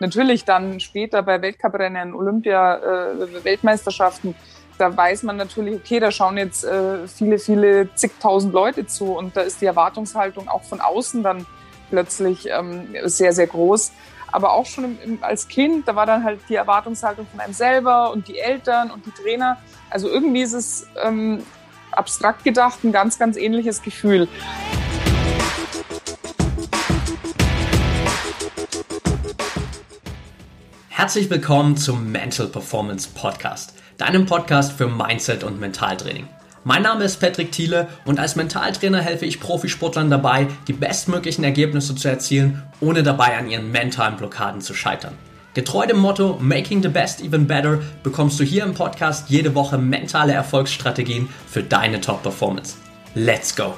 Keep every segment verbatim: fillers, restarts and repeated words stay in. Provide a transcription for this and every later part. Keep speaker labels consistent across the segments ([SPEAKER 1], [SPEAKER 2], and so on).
[SPEAKER 1] natürlich dann später bei Weltcuprennen, Olympia, äh, Weltmeisterschaften, da weiß man natürlich, okay, da schauen jetzt äh, viele, viele zigtausend Leute zu und da ist die Erwartungshaltung auch von außen dann plötzlich ähm, sehr, sehr groß. Aber auch schon im, im, als Kind, da war dann halt die Erwartungshaltung von einem selber und die Eltern und die Trainer. Also irgendwie ist es ähm, abstrakt gedacht ein ganz, ganz ähnliches Gefühl.
[SPEAKER 2] Herzlich willkommen zum Mental Performance Podcast, deinem Podcast für Mindset und Mentaltraining. Mein Name ist Patrick Thiele und als Mentaltrainer helfe ich Profisportlern dabei, die bestmöglichen Ergebnisse zu erzielen, ohne dabei an ihren mentalen Blockaden zu scheitern. Getreu dem Motto Making the Best Even Better bekommst du hier im Podcast jede Woche mentale Erfolgsstrategien für deine Top-Performance. Let's go!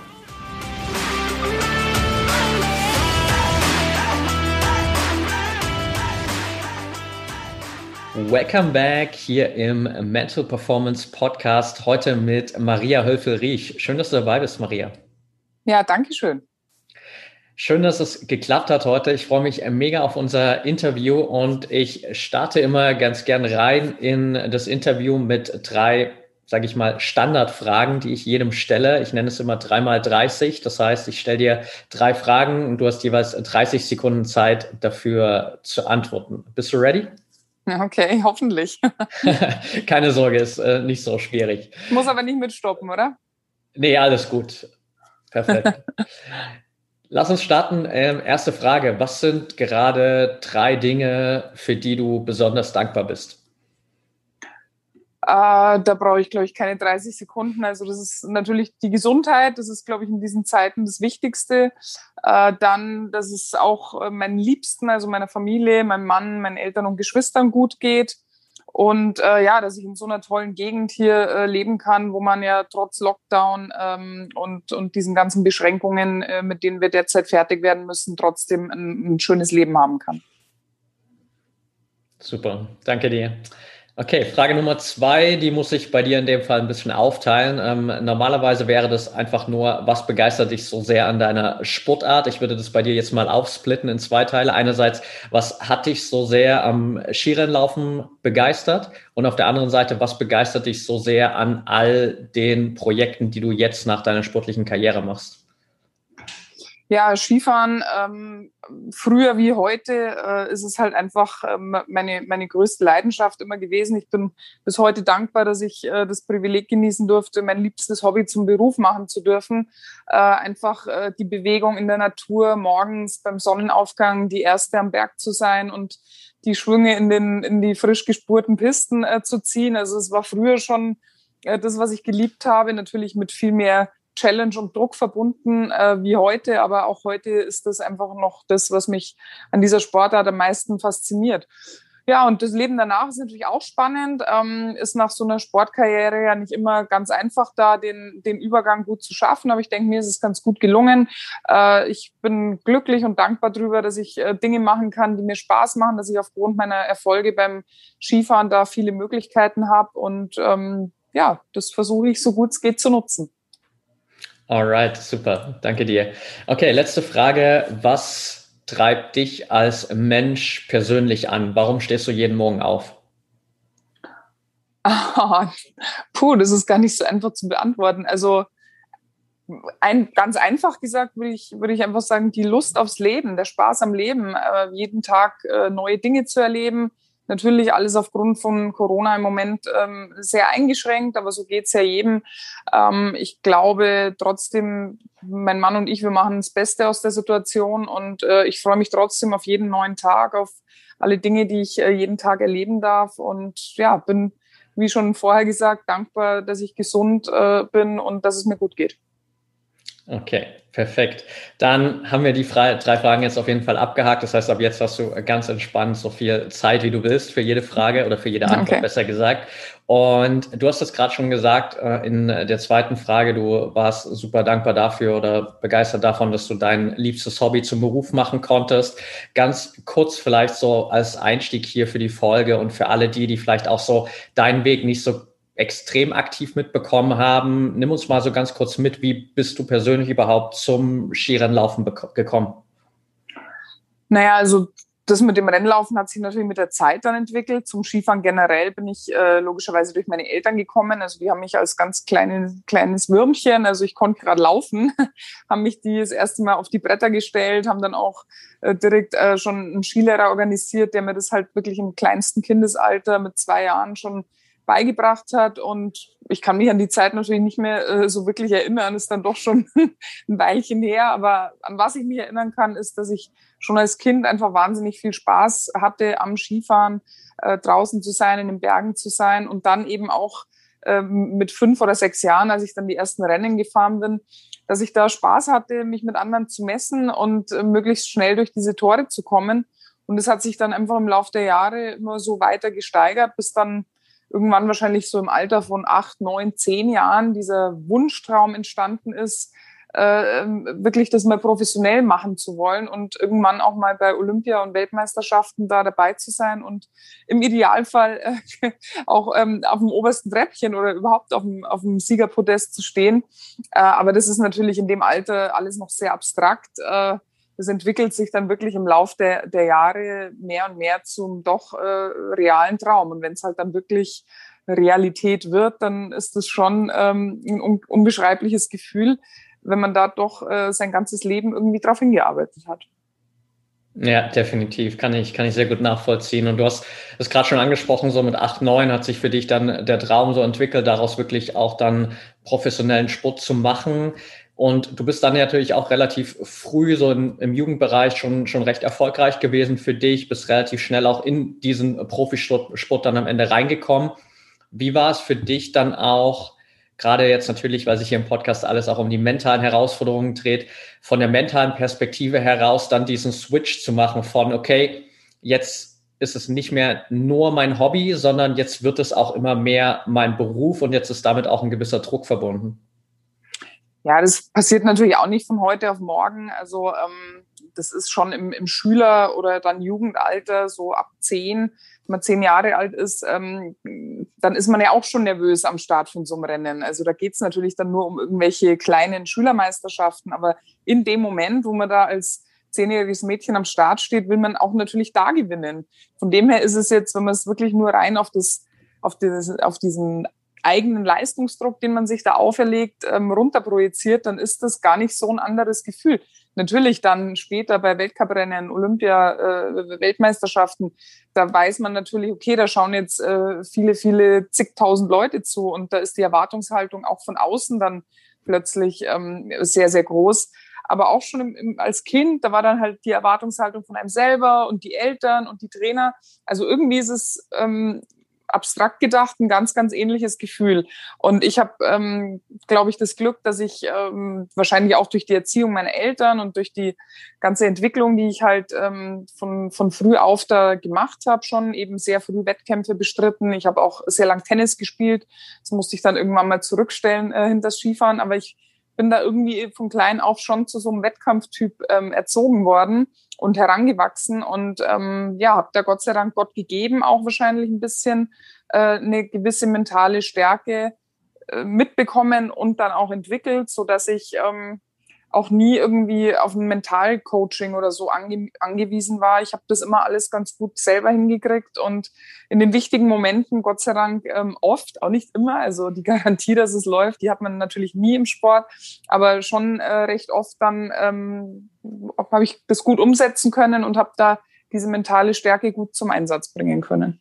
[SPEAKER 2] Welcome back hier im Mental Performance Podcast, heute mit Maria Höfel-Riech. Schön, dass du dabei bist, Maria.
[SPEAKER 1] Ja, danke schön.
[SPEAKER 2] Schön, dass es geklappt hat heute. Ich freue mich mega auf unser Interview und ich starte immer ganz gern rein in das Interview mit drei, sage ich mal, Standardfragen, die ich jedem stelle. Ich nenne es immer drei mal dreißig. Das heißt, ich stelle dir drei Fragen und du hast jeweils dreißig Sekunden Zeit dafür zu antworten. Bist du ready?
[SPEAKER 1] Okay, hoffentlich.
[SPEAKER 2] Keine Sorge, ist äh, nicht so schwierig.
[SPEAKER 1] Muss aber nicht mitstoppen, oder?
[SPEAKER 2] Nee, alles gut. Perfekt. Lass uns starten. Ähm, erste Frage. Was sind gerade drei Dinge, für die du besonders dankbar bist?
[SPEAKER 1] Äh, da brauche ich, glaube ich, keine dreißig Sekunden. Also das ist natürlich die Gesundheit. Das ist, glaube ich, in diesen Zeiten das Wichtigste. Äh, dann, dass es auch äh, meinen Liebsten, also meiner Familie, meinem Mann, meinen Eltern und Geschwistern gut geht. Und äh, ja, dass ich in so einer tollen Gegend hier äh, leben kann, wo man ja trotz Lockdown ähm, und, und diesen ganzen Beschränkungen, äh, mit denen wir derzeit fertig werden müssen, trotzdem ein, ein schönes Leben haben kann.
[SPEAKER 2] Super, danke dir. Okay, Frage Nummer zwei, die muss ich bei dir in dem Fall ein bisschen aufteilen. Ähm, normalerweise wäre das einfach nur, was begeistert dich so sehr an deiner Sportart? Ich würde das bei dir jetzt mal aufsplitten in zwei Teile. Einerseits, was hat dich so sehr am Skirennlaufen begeistert? Und auf der anderen Seite, was begeistert dich so sehr an all den Projekten, die du jetzt nach deiner sportlichen Karriere machst?
[SPEAKER 1] Ja, Skifahren, ähm, früher wie heute, äh, ist es halt einfach ähm, meine, meine größte Leidenschaft immer gewesen. Ich bin bis heute dankbar, dass ich äh, das Privileg genießen durfte, mein liebstes Hobby zum Beruf machen zu dürfen. Äh, einfach äh, die Bewegung in der Natur, morgens beim Sonnenaufgang die Erste am Berg zu sein und die Schwünge in, den, in die frisch gespurten Pisten äh, zu ziehen. Also es war früher schon äh, das, was ich geliebt habe, natürlich mit viel mehr Challenge und Druck verbunden äh, wie heute, aber auch heute ist das einfach noch das, was mich an dieser Sportart am meisten fasziniert. Ja, und das Leben danach ist natürlich auch spannend, ähm, ist nach so einer Sportkarriere ja nicht immer ganz einfach da, den, den Übergang gut zu schaffen, aber ich denke, mir ist es ganz gut gelungen. Äh, ich bin glücklich und dankbar darüber, dass ich äh, Dinge machen kann, die mir Spaß machen, dass ich aufgrund meiner Erfolge beim Skifahren da viele Möglichkeiten habe und ähm, ja, das versuche ich so gut es geht zu nutzen.
[SPEAKER 2] Alright, super. Danke dir. Okay, letzte Frage. Was treibt dich als Mensch persönlich an? Warum stehst du jeden Morgen auf?
[SPEAKER 1] Ah, puh, das ist gar nicht so einfach zu beantworten. Also ein, ganz einfach gesagt würde ich, würde ich einfach sagen, die Lust aufs Leben, der Spaß am Leben, äh, jeden Tag äh, neue Dinge zu erleben. Natürlich alles aufgrund von Corona im Moment ähm, sehr eingeschränkt, aber so geht's ja jedem. Ähm, ich glaube trotzdem, mein Mann und ich, wir machen das Beste aus der Situation und äh, ich freue mich trotzdem auf jeden neuen Tag, auf alle Dinge, die ich äh, jeden Tag erleben darf und ja, bin, wie schon vorher gesagt, dankbar, dass ich gesund äh, bin und dass es mir gut geht.
[SPEAKER 2] Okay, perfekt. Dann haben wir die drei Fragen jetzt auf jeden Fall abgehakt. Das heißt, ab jetzt hast du ganz entspannt so viel Zeit, wie du willst, für jede Frage oder für jede Antwort, okay. Besser gesagt. Und du hast es gerade schon gesagt, in der zweiten Frage, du warst super dankbar dafür oder begeistert davon, dass du dein liebstes Hobby zum Beruf machen konntest. Ganz kurz vielleicht so als Einstieg hier für die Folge und für alle die, die vielleicht auch so deinen Weg nicht so extrem aktiv mitbekommen haben. Nimm uns mal so ganz kurz mit, wie bist du persönlich überhaupt zum Skirennlaufen bek- gekommen?
[SPEAKER 1] Naja, also das mit dem Rennlaufen hat sich natürlich mit der Zeit dann entwickelt. Zum Skifahren generell bin ich äh, logischerweise durch meine Eltern gekommen. Also die haben mich als ganz kleine, kleines Würmchen, also ich konnte gerade laufen, haben mich die das erste Mal auf die Bretter gestellt, haben dann auch äh, direkt äh, schon einen Skilehrer organisiert, der mir das halt wirklich im kleinsten Kindesalter mit zwei Jahren schon beigebracht hat. Und ich kann mich an die Zeit natürlich nicht mehr äh, so wirklich erinnern, ist dann doch schon ein Weilchen her. Aber an was ich mich erinnern kann, ist, dass ich schon als Kind einfach wahnsinnig viel Spaß hatte am Skifahren, äh, draußen zu sein, in den Bergen zu sein und dann eben auch äh, mit fünf oder sechs Jahren, als ich dann die ersten Rennen gefahren bin, dass ich da Spaß hatte, mich mit anderen zu messen und äh, möglichst schnell durch diese Tore zu kommen. Und es hat sich dann einfach im Laufe der Jahre immer so weiter gesteigert, bis dann irgendwann wahrscheinlich so im Alter von acht, neun, zehn Jahren dieser Wunschtraum entstanden ist, äh, wirklich das mal professionell machen zu wollen und irgendwann auch mal bei Olympia- und Weltmeisterschaften da dabei zu sein und im Idealfall äh, auch ähm, auf dem obersten Treppchen oder überhaupt auf dem, auf dem Siegerpodest zu stehen. Äh, aber das ist natürlich in dem Alter alles noch sehr abstrakt. Äh, Das entwickelt sich dann wirklich im Lauf der, der Jahre mehr und mehr zum doch äh, realen Traum. Und wenn es halt dann wirklich Realität wird, dann ist das schon ähm, ein un- unbeschreibliches Gefühl, wenn man da doch äh, sein ganzes Leben irgendwie drauf hingearbeitet hat.
[SPEAKER 2] Ja, definitiv. Kann ich, kann ich sehr gut nachvollziehen. Und du hast es gerade schon angesprochen, so mit acht, neun hat sich für dich dann der Traum so entwickelt, daraus wirklich auch dann professionellen Sport zu machen. Und du bist dann natürlich auch relativ früh so im, im Jugendbereich schon, schon recht erfolgreich gewesen für dich, bist relativ schnell auch in diesen Profisport Sport dann am Ende reingekommen. Wie war es für dich dann auch, gerade jetzt natürlich, weil sich hier im Podcast alles auch um die mentalen Herausforderungen dreht, von der mentalen Perspektive heraus dann diesen Switch zu machen von, okay, jetzt ist es nicht mehr nur mein Hobby, sondern jetzt wird es auch immer mehr mein Beruf und jetzt ist damit auch ein gewisser Druck verbunden.
[SPEAKER 1] Ja, das passiert natürlich auch nicht von heute auf morgen. Also ähm, das ist schon im, im Schüler- oder dann Jugendalter, so ab zehn, wenn man zehn Jahre alt ist, ähm, dann ist man ja auch schon nervös am Start von so einem Rennen. Also da geht's natürlich dann nur um irgendwelche kleinen Schülermeisterschaften. Aber in dem Moment, wo man da als zehnjähriges Mädchen am Start steht, will man auch natürlich da gewinnen. Von dem her ist es jetzt, wenn man es wirklich nur rein auf das, auf das, auf diesen eigenen Leistungsdruck, den man sich da auferlegt, ähm, runterprojiziert, dann ist das gar nicht so ein anderes Gefühl. Natürlich dann später bei Weltcuprennen, Olympia, äh, Weltmeisterschaften, da weiß man natürlich, okay, da schauen jetzt äh, viele, viele zigtausend Leute zu und da ist die Erwartungshaltung auch von außen dann plötzlich ähm, sehr, sehr groß. Aber auch schon im, im, als Kind, da war dann halt die Erwartungshaltung von einem selber und die Eltern und die Trainer. Also irgendwie ist es ähm, abstrakt gedacht ein ganz, ganz ähnliches Gefühl. Und ich habe, ähm, glaube ich, das Glück, dass ich ähm, wahrscheinlich auch durch die Erziehung meiner Eltern und durch die ganze Entwicklung, die ich halt ähm, von, von früh auf da gemacht habe, schon eben sehr früh Wettkämpfe bestritten. Ich habe auch sehr lang Tennis gespielt. Das musste ich dann irgendwann mal zurückstellen äh, hinter das Skifahren. Aber ich bin da irgendwie von klein auf schon zu so einem Wettkampftyp ähm, erzogen worden und herangewachsen und ähm, ja, habe da Gott sei Dank Gott gegeben, auch wahrscheinlich ein bisschen äh, eine gewisse mentale Stärke äh, mitbekommen und dann auch entwickelt, so dass ich ähm, auch nie irgendwie auf ein Mentalcoaching oder so ange- angewiesen war. Ich habe das immer alles ganz gut selber hingekriegt und in den wichtigen Momenten, Gott sei Dank, ähm, oft, auch nicht immer. Also die Garantie, dass es läuft, die hat man natürlich nie im Sport, aber schon äh, recht oft dann ähm, habe ich das gut umsetzen können und habe da diese mentale Stärke gut zum Einsatz bringen können.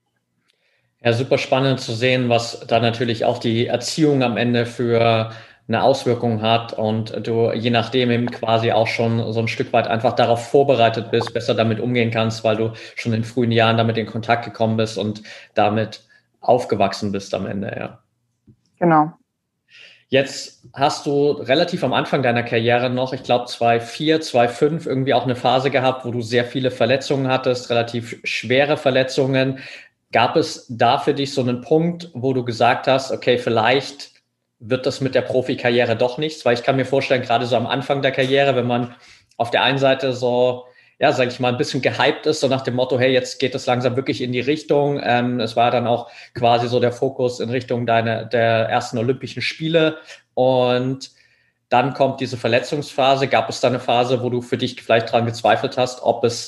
[SPEAKER 2] Ja, super spannend zu sehen, was da natürlich auch die Erziehung am Ende für eine Auswirkung hat und du je nachdem eben quasi auch schon so ein Stück weit einfach darauf vorbereitet bist, besser damit umgehen kannst, weil du schon in frühen Jahren damit in Kontakt gekommen bist und damit aufgewachsen bist am Ende, ja.
[SPEAKER 1] Genau.
[SPEAKER 2] Jetzt hast du relativ am Anfang deiner Karriere noch, ich glaube zweitausendvier, zweitausendfünf irgendwie auch eine Phase gehabt, wo du sehr viele Verletzungen hattest, relativ schwere Verletzungen. Gab es da für dich so einen Punkt, wo du gesagt hast, okay, vielleicht wird das mit der Profikarriere doch nichts? Weil ich kann mir vorstellen, gerade so am Anfang der Karriere, wenn man auf der einen Seite so, ja, sag ich mal, ein bisschen gehypt ist, so nach dem Motto, hey, jetzt geht es langsam wirklich in die Richtung. Ähm, es war dann auch quasi so der Fokus in Richtung deiner, der ersten Olympischen Spiele. Und dann kommt diese Verletzungsphase. Gab es da eine Phase, wo du für dich vielleicht dran gezweifelt hast, ob es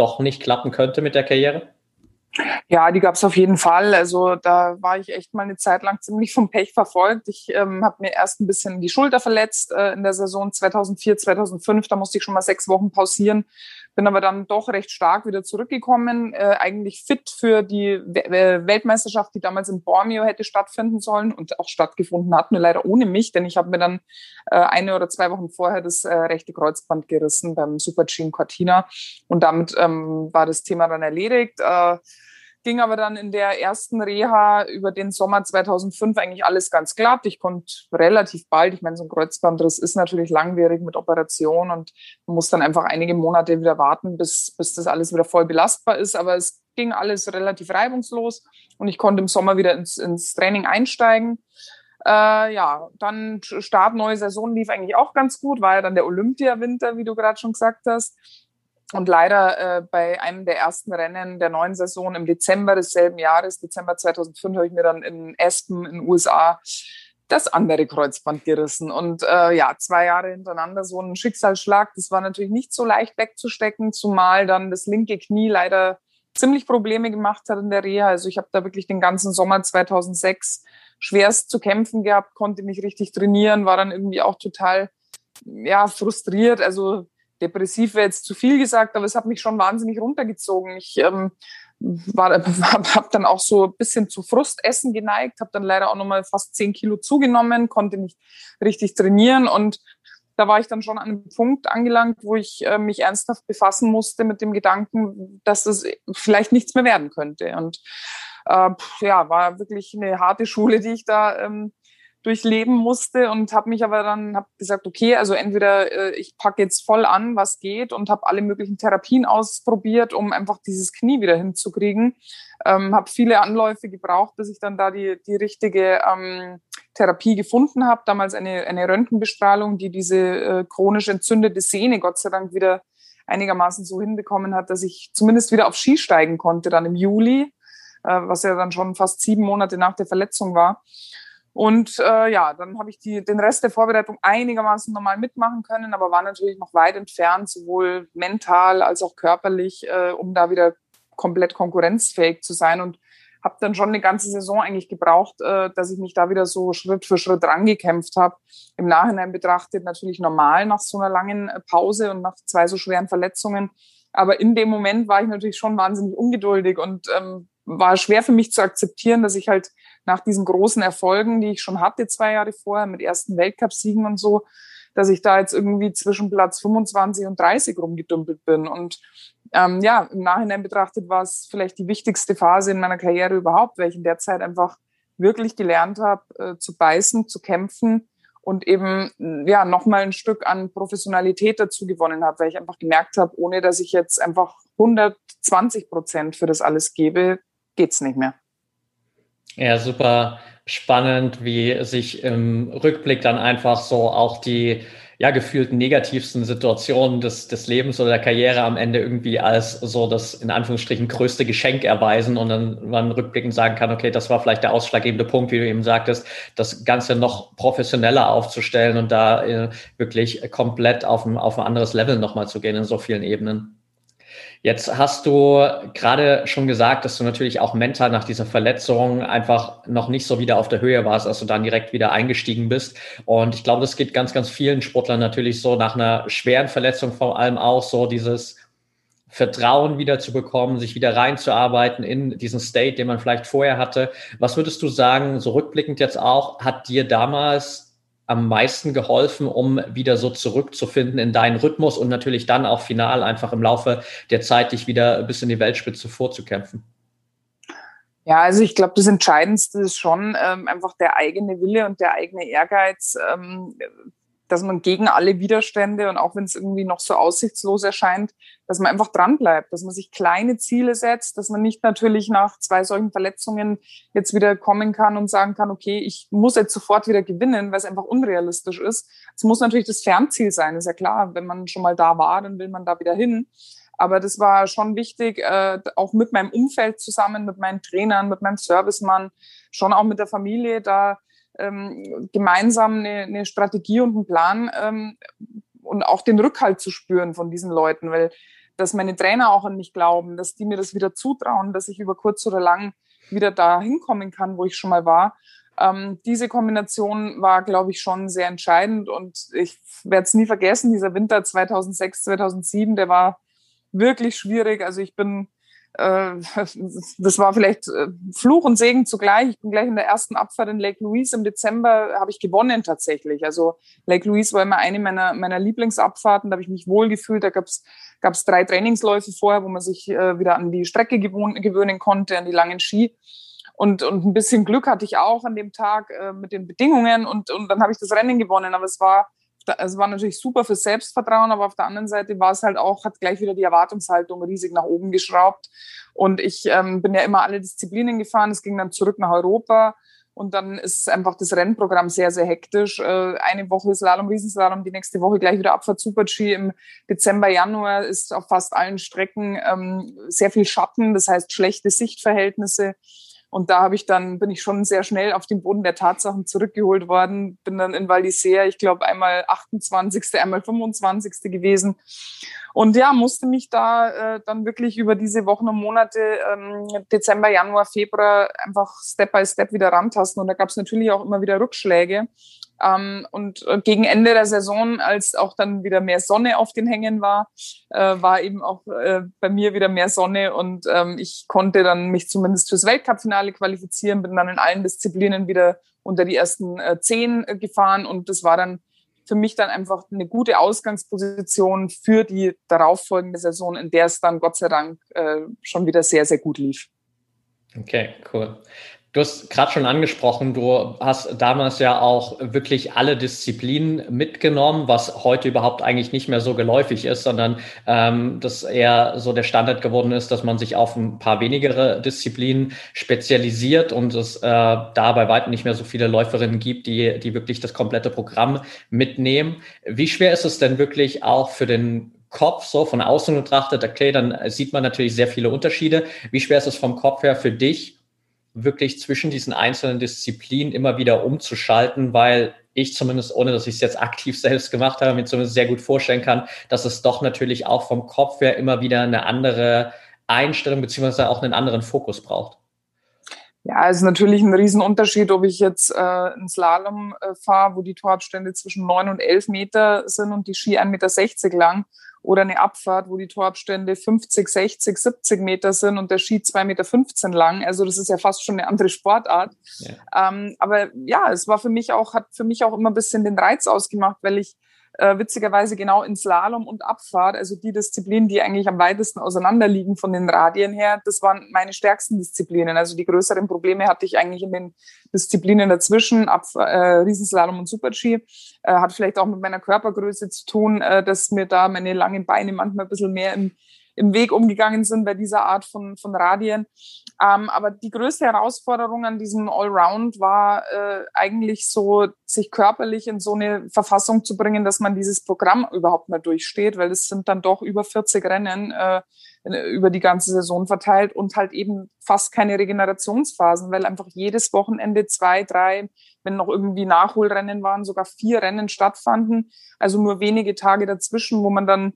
[SPEAKER 2] doch nicht klappen könnte mit der Karriere?
[SPEAKER 1] Ja, die gab es auf jeden Fall. Also da war ich echt mal eine Zeit lang ziemlich vom Pech verfolgt. Ich ähm, habe mir erst ein bisschen die Schulter verletzt äh, in der Saison zweitausendvier, zweitausendfünf. Da musste ich schon mal sechs Wochen pausieren. Bin aber dann doch recht stark wieder zurückgekommen. Äh, eigentlich fit für die We- Weltmeisterschaft, die damals in Bormio hätte stattfinden sollen und auch stattgefunden hat, nur leider ohne mich, denn ich habe mir dann äh, eine oder zwei Wochen vorher das äh, rechte Kreuzband gerissen beim Super-G in Cortina. Und damit ähm, war das Thema dann erledigt. Äh, Ging aber dann in der ersten Reha über den Sommer zweitausendfünf eigentlich alles ganz glatt. Ich konnte relativ bald, ich meine, so ein Kreuzbandriss ist natürlich langwierig mit Operation und man muss dann einfach einige Monate wieder warten, bis, bis das alles wieder voll belastbar ist. Aber es ging alles relativ reibungslos und ich konnte im Sommer wieder ins, ins Training einsteigen. Äh, ja, dann Start, neue Saison lief eigentlich auch ganz gut, war ja dann der Olympiawinter, wie du gerade schon gesagt hast. Und leider äh, bei einem der ersten Rennen der neuen Saison im Dezember desselben Jahres, Dezember zweitausendfünf, habe ich mir dann in Aspen in den U S A das andere Kreuzband gerissen. Und äh, ja, zwei Jahre hintereinander so ein Schicksalsschlag. Das war natürlich nicht so leicht wegzustecken, zumal dann das linke Knie leider ziemlich Probleme gemacht hat in der Reha. Also ich habe da wirklich den ganzen Sommer zweitausendsechs schwerst zu kämpfen gehabt, konnte nicht richtig trainieren, war dann irgendwie auch total ja frustriert. Also depressiv wäre jetzt zu viel gesagt, aber es hat mich schon wahnsinnig runtergezogen. Ich ähm, habe dann auch so ein bisschen zu Frustessen geneigt, habe dann leider auch nochmal fast zehn Kilo zugenommen, konnte nicht richtig trainieren und da war ich dann schon an einem Punkt angelangt, wo ich äh, mich ernsthaft befassen musste mit dem Gedanken, dass das vielleicht nichts mehr werden könnte. Und äh, ja, war wirklich eine harte Schule, die ich da ähm, durchleben musste und habe mich aber dann hab gesagt, okay, also entweder äh, ich packe jetzt voll an, was geht und habe alle möglichen Therapien ausprobiert, um einfach dieses Knie wieder hinzukriegen. Ähm, habe viele Anläufe gebraucht, bis ich dann da die, die richtige ähm, Therapie gefunden habe. Damals eine, eine Röntgenbestrahlung, die diese äh, chronisch entzündete Sehne Gott sei Dank wieder einigermaßen so hinbekommen hat, dass ich zumindest wieder auf Ski steigen konnte dann im Juli, äh, was ja dann schon fast sieben Monate nach der Verletzung war. Und äh, ja, dann habe ich die, den Rest der Vorbereitung einigermaßen normal mitmachen können, aber war natürlich noch weit entfernt, sowohl mental als auch körperlich, äh, um da wieder komplett konkurrenzfähig zu sein. Und habe dann schon eine ganze Saison eigentlich gebraucht, äh, dass ich mich da wieder so Schritt für Schritt rangekämpft habe. Im Nachhinein betrachtet natürlich normal nach so einer langen Pause und nach zwei so schweren Verletzungen. Aber in dem Moment war ich natürlich schon wahnsinnig ungeduldig und ähm, war schwer für mich zu akzeptieren, dass ich halt nach diesen großen Erfolgen, die ich schon hatte zwei Jahre vorher mit ersten Weltcupsiegen und so, dass ich da jetzt irgendwie zwischen Platz fünfundzwanzig und dreißig rumgedümpelt bin. Und ähm, ja, im Nachhinein betrachtet war es vielleicht die wichtigste Phase in meiner Karriere überhaupt, weil ich in der Zeit einfach wirklich gelernt habe, äh, zu beißen, zu kämpfen und eben ja nochmal ein Stück an Professionalität dazu gewonnen habe, weil ich einfach gemerkt habe, ohne dass ich jetzt einfach hundertzwanzig Prozent für das alles gebe, geht's nicht mehr.
[SPEAKER 2] Ja, super spannend, wie sich im Rückblick dann einfach so auch die ja gefühlt negativsten Situationen des, des Lebens oder der Karriere am Ende irgendwie als so das in Anführungsstrichen größte Geschenk erweisen und dann man rückblickend sagen kann, okay, das war vielleicht der ausschlaggebende Punkt, wie du eben sagtest, das Ganze noch professioneller aufzustellen und da äh, wirklich komplett auf ein, auf ein anderes Level nochmal zu gehen in so vielen Ebenen. Jetzt hast du gerade schon gesagt, dass du natürlich auch mental nach dieser Verletzung einfach noch nicht so wieder auf der Höhe warst, als du dann direkt wieder eingestiegen bist. Und ich glaube, das geht ganz, ganz vielen Sportlern natürlich so nach einer schweren Verletzung vor allem auch so dieses Vertrauen wieder zu bekommen, sich wieder reinzuarbeiten in diesen State, den man vielleicht vorher hatte. Was würdest du sagen, so rückblickend jetzt auch, hat dir damals am meisten geholfen, um wieder so zurückzufinden in deinen Rhythmus und natürlich dann auch final einfach im Laufe der Zeit dich wieder bis in die Weltspitze vorzukämpfen?
[SPEAKER 1] Ja, also ich glaube, das Entscheidendste ist schon ähm, einfach der eigene Wille und der eigene Ehrgeiz, ähm, dass man gegen alle Widerstände und auch wenn es irgendwie noch so aussichtslos erscheint, dass man einfach dranbleibt, dass man sich kleine Ziele setzt, dass man nicht natürlich nach zwei solchen Verletzungen jetzt wieder kommen kann und sagen kann, okay, ich muss jetzt sofort wieder gewinnen, weil es einfach unrealistisch ist. Es muss natürlich das Fernziel sein, ist ja klar, wenn man schon mal da war, dann will man da wieder hin. Aber das war schon wichtig, äh, auch mit meinem Umfeld zusammen, mit meinen Trainern, mit meinem Servicemann, schon auch mit der Familie, da ähm, gemeinsam eine, eine Strategie und einen Plan ähm, und auch den Rückhalt zu spüren von diesen Leuten, weil dass meine Trainer auch an mich glauben, dass die mir das wieder zutrauen, dass ich über kurz oder lang wieder da hinkommen kann, wo ich schon mal war. Ähm, diese Kombination war, glaube ich, schon sehr entscheidend und ich werde es nie vergessen, dieser Winter zweitausendsechs, zweitausendsieben, der war wirklich schwierig. Also ich bin, äh, das war vielleicht äh, Fluch und Segen zugleich. Ich bin gleich in der ersten Abfahrt in Lake Louise im Dezember, habe ich gewonnen tatsächlich. Also Lake Louise war immer eine meiner, meiner Lieblingsabfahrten, da habe ich mich wohlgefühlt. Da gab es gab es drei Trainingsläufe vorher, wo man sich äh, wieder an die Strecke gewohn, gewöhnen konnte, an die langen Ski. Und, und ein bisschen Glück hatte ich auch an dem Tag äh, mit den Bedingungen und, und dann habe ich das Rennen gewonnen. Aber es war, es war natürlich super für Selbstvertrauen, aber auf der anderen Seite war es halt auch, hat gleich wieder die Erwartungshaltung riesig nach oben geschraubt. Und ich ähm, bin ja immer alle Disziplinen gefahren. Es ging dann zurück nach Europa. Und dann ist einfach das Rennprogramm sehr, sehr hektisch. Äh, eine Woche Slalom, Riesenslalom, die nächste Woche gleich wieder Abfahrt Super-G. Im Dezember, Januar ist auf fast allen Strecken ähm, sehr viel Schatten, das heißt schlechte Sichtverhältnisse. Und da habe ich dann, bin ich schon sehr schnell auf den Boden der Tatsachen zurückgeholt worden. Bin dann in Val d'Isère, ich glaube, einmal achtundzwanzigste, einmal fünfundzwanzigste gewesen. Und ja, musste mich da äh, dann wirklich über diese Wochen und Monate, ähm, Dezember, Januar, Februar, einfach Step by Step wieder rantasten. Und da gab es natürlich auch immer wieder Rückschläge. Ähm, und äh, gegen Ende der Saison, als auch dann wieder mehr Sonne auf den Hängen war, äh, war eben auch äh, bei mir wieder mehr Sonne. Und ähm, ich konnte dann mich zumindest fürs Weltcup-Finale qualifizieren, bin dann in allen Disziplinen wieder unter die ersten äh, zehn äh, gefahren. Und das war dann für mich dann einfach eine gute Ausgangsposition für die darauffolgende Saison, in der es dann Gott sei Dank äh, schon wieder sehr, sehr gut lief.
[SPEAKER 2] Okay, cool. Du hast gerade schon angesprochen, du hast damals ja auch wirklich alle Disziplinen mitgenommen, was heute überhaupt eigentlich nicht mehr so geläufig ist, sondern ähm, das eher so der Standard geworden ist, dass man sich auf ein paar wenigere Disziplinen spezialisiert und es äh, da bei weitem nicht mehr so viele Läuferinnen gibt, die, die wirklich das komplette Programm mitnehmen. Wie schwer ist es denn wirklich auch für den Kopf, so von außen betrachtet? Okay, dann sieht man natürlich sehr viele Unterschiede. Wie schwer ist es vom Kopf her für dich, wirklich zwischen diesen einzelnen Disziplinen immer wieder umzuschalten, weil ich zumindest, ohne dass ich es jetzt aktiv selbst gemacht habe, mir zumindest sehr gut vorstellen kann, dass es doch natürlich auch vom Kopf her immer wieder eine andere Einstellung beziehungsweise auch einen anderen Fokus braucht.
[SPEAKER 1] Ja, es ist natürlich ein Riesenunterschied, ob ich jetzt äh, einen Slalom äh, fahre, wo die Torabstände zwischen neun und elf Meter sind und die Ski ein Meter sechzig lang, oder eine Abfahrt, wo die Torabstände fünfzig, sechzig, siebzig Meter sind und der Ski zwei Meter fünfzehn lang. Also das ist ja fast schon eine andere Sportart. Ja. Ähm, aber ja, es war für mich auch, hat für mich auch immer ein bisschen den Reiz ausgemacht, weil ich äh, witzigerweise genau in Slalom und Abfahrt, also die Disziplinen, die eigentlich am weitesten auseinander liegen von den Radien her, das waren meine stärksten Disziplinen. Also die größeren Probleme hatte ich eigentlich in den Disziplinen dazwischen, Ab, äh, Riesenslalom und Super-G. Äh, hat vielleicht auch mit meiner Körpergröße zu tun, äh, dass mir da meine langen Beine manchmal ein bisschen mehr im, im Weg umgegangen sind bei dieser Art von, von Radien. Ähm, aber die größte Herausforderung an diesem Allround war äh, eigentlich so, sich körperlich in so eine Verfassung zu bringen, dass man dieses Programm überhaupt mal durchsteht, weil es sind dann doch über vierzig Rennen äh, über die ganze Saison verteilt und halt eben fast keine Regenerationsphasen, weil einfach jedes Wochenende zwei, drei, wenn noch irgendwie Nachholrennen waren, sogar vier Rennen stattfanden. Also nur wenige Tage dazwischen, wo man dann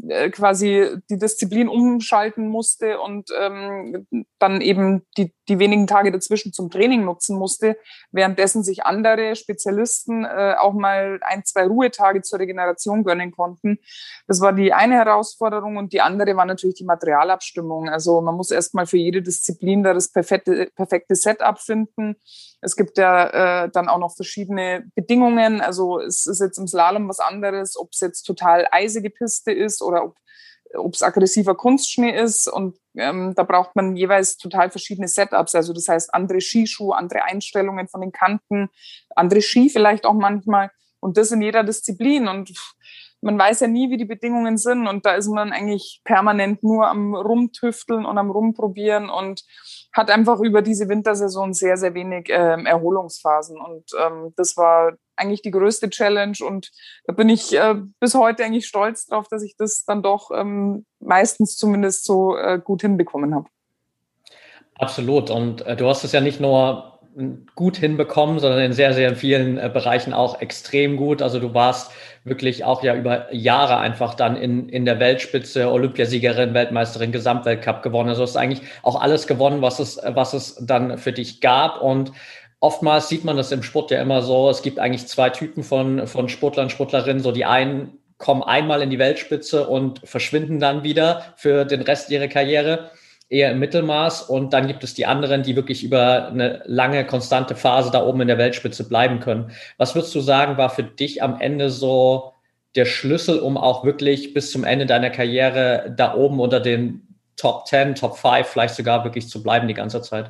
[SPEAKER 1] quasi die Disziplin umschalten musste und ähm, dann eben die, die wenigen Tage dazwischen zum Training nutzen musste, währenddessen sich andere Spezialisten äh, auch mal ein, zwei Ruhetage zur Regeneration gönnen konnten. Das war die eine Herausforderung und die andere war natürlich die Materialabstimmung. Also man muss erstmal für jede Disziplin da das perfekte, perfekte Setup finden. Es gibt ja äh, dann auch noch verschiedene Bedingungen. Also es ist jetzt im Slalom was anderes, ob es jetzt total eisige Piste ist oder ob ob es aggressiver Kunstschnee ist. Und ähm, da braucht man jeweils total verschiedene Setups. Also das heißt andere Skischuhe, andere Einstellungen von den Kanten, andere Ski vielleicht auch manchmal. Und das in jeder Disziplin. Und man weiß ja nie, wie die Bedingungen sind. Und da ist man eigentlich permanent nur am Rumtüfteln und am Rumprobieren und hat einfach über diese Wintersaison sehr, sehr wenig ähm, Erholungsphasen. Und ähm, das war eigentlich die größte Challenge. Und da bin ich äh, bis heute eigentlich stolz drauf, dass ich das dann doch ähm, meistens zumindest so äh, gut hinbekommen habe.
[SPEAKER 2] Absolut. Und äh, du hast es ja nicht nur gut hinbekommen, sondern in sehr, sehr vielen äh, Bereichen auch extrem gut. Also du warst wirklich auch ja über Jahre einfach dann in, in der Weltspitze, Olympiasiegerin, Weltmeisterin, Gesamtweltcup gewonnen. Also hast eigentlich auch alles gewonnen, was es, was es dann für dich gab. Und oftmals sieht man das im Sport ja immer so, es gibt eigentlich zwei Typen von, von Sportlern, Sportlerinnen. So die einen kommen einmal in die Weltspitze und verschwinden dann wieder für den Rest ihrer Karriere, eher im Mittelmaß. Und dann gibt es die anderen, die wirklich über eine lange, konstante Phase da oben in der Weltspitze bleiben können. Was würdest du sagen, war für dich am Ende so der Schlüssel, um auch wirklich bis zum Ende deiner Karriere da oben unter den Top zehn, Top fünf vielleicht sogar wirklich zu bleiben die ganze Zeit?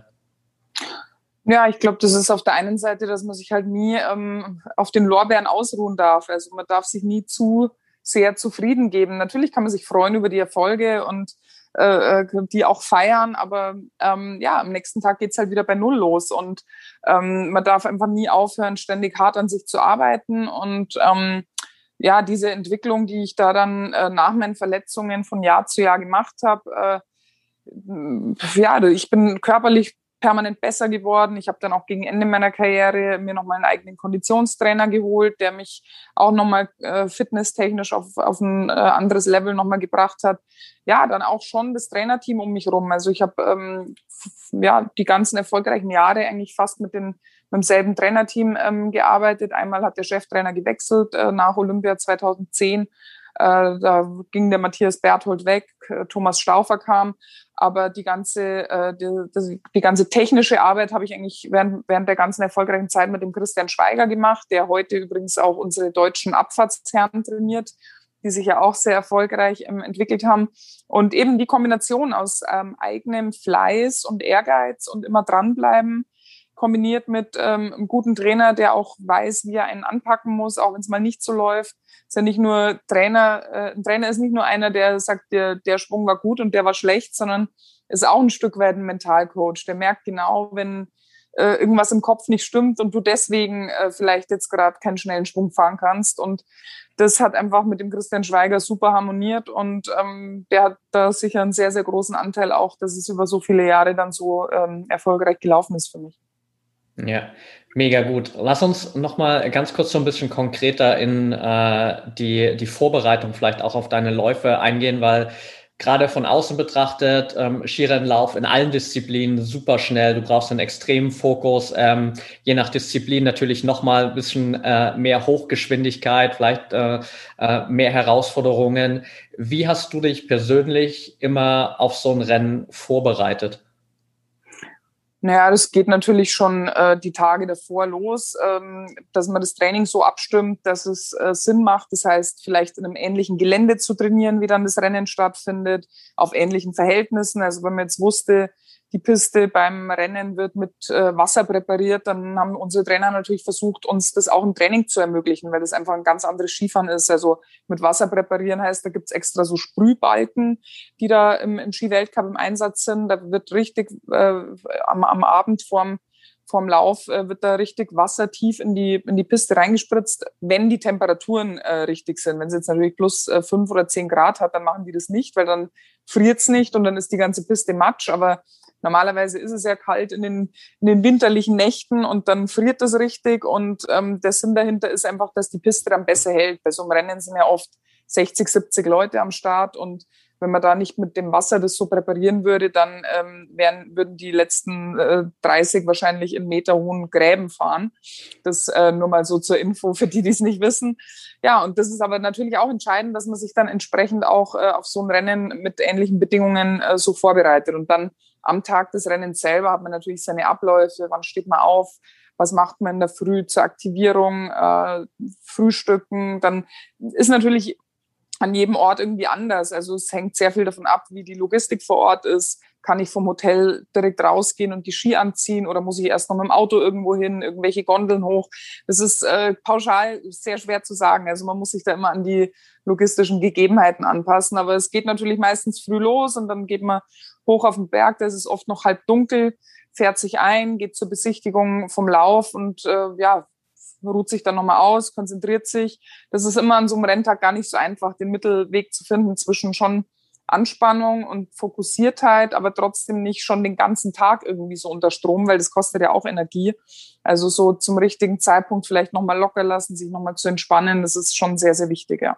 [SPEAKER 1] Ja, ich glaube, das ist auf der einen Seite, dass man sich halt nie ähm, auf den Lorbeeren ausruhen darf. Also man darf sich nie zu sehr zufrieden geben. Natürlich kann man sich freuen über die Erfolge und äh, die auch feiern, aber ähm, ja, am nächsten Tag geht's halt wieder bei Null los und ähm, man darf einfach nie aufhören, ständig hart an sich zu arbeiten und ähm, ja, diese Entwicklung, die ich da dann äh, nach meinen Verletzungen von Jahr zu Jahr gemacht habe, äh, ja, ich bin körperlich permanent besser geworden. Ich habe dann auch gegen Ende meiner Karriere mir nochmal einen eigenen Konditionstrainer geholt, der mich auch nochmal äh, fitnesstechnisch auf, auf ein äh, anderes Level nochmal gebracht hat. Ja, dann auch schon das Trainerteam um mich rum. Also ich habe ähm, ja die ganzen erfolgreichen Jahre eigentlich fast mit, den, mit demselben Trainerteam ähm, gearbeitet. Einmal hat der Cheftrainer gewechselt äh, nach Olympia zweitausendzehn. Äh, da ging der Matthias Berthold weg, äh, Thomas Stauffer kam, aber die ganze äh, die, die, die ganze technische Arbeit habe ich eigentlich während, während der ganzen erfolgreichen Zeit mit dem Christian Schweiger gemacht, der heute übrigens auch unsere deutschen Abfahrtsherren trainiert, die sich ja auch sehr erfolgreich ähm, entwickelt haben. Und eben die Kombination aus ähm, eigenem Fleiß und Ehrgeiz und immer dranbleiben, kombiniert mit ähm, einem guten Trainer, der auch weiß, wie er einen anpacken muss, auch wenn es mal nicht so läuft. Ist ja nicht nur Trainer, äh, ein Trainer ist nicht nur einer, der sagt, der, der Schwung war gut und der war schlecht, sondern ist auch ein Stück weit ein Mentalcoach. Der merkt genau, wenn äh, irgendwas im Kopf nicht stimmt und du deswegen äh, vielleicht jetzt gerade keinen schnellen Schwung fahren kannst. Und das hat einfach mit dem Christian Schweiger super harmoniert und ähm, der hat da sicher einen sehr, sehr großen Anteil auch, dass es über so viele Jahre dann so ähm, erfolgreich gelaufen ist für mich.
[SPEAKER 2] Ja, mega gut. Lass uns nochmal ganz kurz so ein bisschen konkreter in äh, die, die Vorbereitung vielleicht auch auf deine Läufe eingehen, weil gerade von außen betrachtet, ähm, Skirennlauf in allen Disziplinen super schnell. Du brauchst einen extremen Fokus, ähm, je nach Disziplin natürlich nochmal ein bisschen äh, mehr Hochgeschwindigkeit, vielleicht äh, äh, mehr Herausforderungen. Wie hast du dich persönlich immer auf so ein Rennen vorbereitet?
[SPEAKER 1] Naja, das geht natürlich schon äh, die Tage davor los, ähm, dass man das Training so abstimmt, dass es äh, Sinn macht. Das heißt, vielleicht in einem ähnlichen Gelände zu trainieren, wie dann das Rennen stattfindet, auf ähnlichen Verhältnissen. Also wenn man jetzt wusste, die Piste beim Rennen wird mit äh, Wasser präpariert, dann haben unsere Trainer natürlich versucht, uns das auch im Training zu ermöglichen, weil das einfach ein ganz anderes Skifahren ist. Also mit Wasser präparieren heißt, da gibt's extra so Sprühbalken, die da im, im Skiweltcup im Einsatz sind. Da wird richtig äh, am, am Abend vorm vorm Lauf äh, wird da richtig Wasser tief in die in die Piste reingespritzt, wenn die Temperaturen äh, richtig sind. Wenn es jetzt natürlich plus äh, fünf oder zehn Grad hat, dann machen die das nicht, weil dann friert's nicht und dann ist die ganze Piste matsch. Aber normalerweise ist es ja kalt in den, in den winterlichen Nächten und dann friert das richtig. Und ähm, der Sinn dahinter ist einfach, dass die Piste dann besser hält. Bei so einem Rennen sind ja oft sechzig, siebzig Leute am Start und wenn man da nicht mit dem Wasser das so präparieren würde, dann ähm, wären, würden die letzten äh, dreißig wahrscheinlich in meterhohen Gräben fahren. Das äh, nur mal so zur Info für die, die es nicht wissen. Ja, und das ist aber natürlich auch entscheidend, dass man sich dann entsprechend auch äh, auf so ein Rennen mit ähnlichen Bedingungen äh, so vorbereitet. Und dann am Tag des Rennens selber hat man natürlich seine Abläufe. Wann steht man auf? Was macht man in der Früh zur Aktivierung? Äh, Frühstücken. Dann ist natürlich an jedem Ort irgendwie anders. Also es hängt sehr viel davon ab, wie die Logistik vor Ort ist. Kann ich vom Hotel direkt rausgehen und die Ski anziehen oder muss ich erst noch mit dem Auto irgendwo hin, irgendwelche Gondeln hoch? Das ist äh, pauschal sehr schwer zu sagen. Also man muss sich da immer an die logistischen Gegebenheiten anpassen. Aber es geht natürlich meistens früh los und dann geht man hoch auf den Berg. Da ist es oft noch halb dunkel, fährt sich ein, geht zur Besichtigung vom Lauf und äh, ja, ruht sich dann nochmal aus, konzentriert sich. Das ist immer an so einem Renntag gar nicht so einfach, den Mittelweg zu finden zwischen schon Anspannung und Fokussiertheit, aber trotzdem nicht schon den ganzen Tag irgendwie so unter Strom, weil das kostet ja auch Energie. Also so zum richtigen Zeitpunkt vielleicht nochmal locker lassen, sich nochmal zu entspannen, das ist schon sehr, sehr wichtig, ja.